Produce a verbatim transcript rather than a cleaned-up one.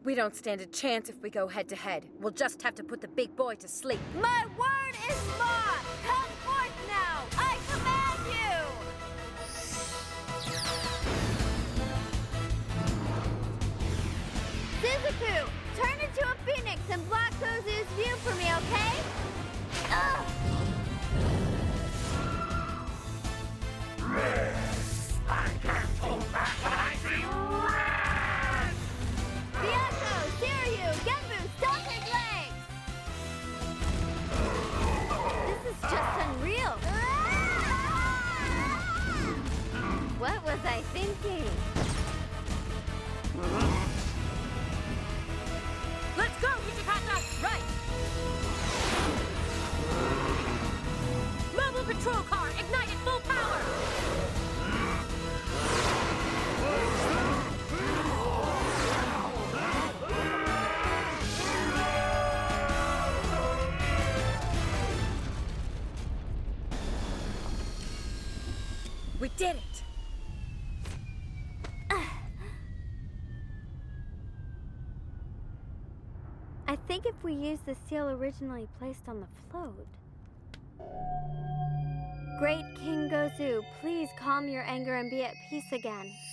We don't stand a chance if we go head-to-head. We'll just have to put the big boy to sleep. My word is law! Come forth now! I command you! Suzaku, turn into a phoenix and block Gozu's view for me, okay? Ugh! I can't hold back when I see red! Byakko, Shiryu, Genbu, stop his legs! This is just unreal! What was I thinking? Let's go, Hijikata! Right! Mobile patrol car, ignite at full power! We did it! I think if we use the seal originally placed on the float... Great King Gozu, please calm your anger and be at peace again.